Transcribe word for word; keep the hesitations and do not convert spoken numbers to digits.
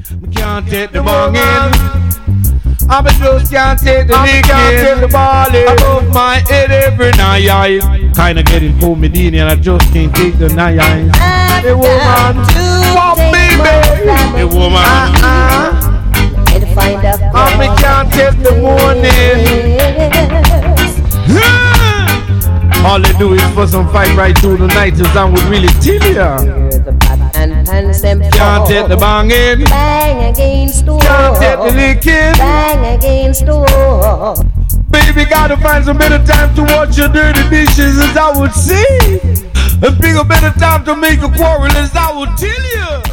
Me can't take the banging. I just can't take the licking. Can't take the balling above my head every night. Kinda getting full Medina and I just can't take the night. The woman, what baby? The woman, uh-uh. I me can't take the morning. All they do is for some fight right through the night, as I would really tell ya. Can't take the banging, bang against door. Can't take the licking, bang against door. Baby, gotta find some better time to wash your dirty dishes, as I would say. And pick a better time to make a quarrel, as I would tell you.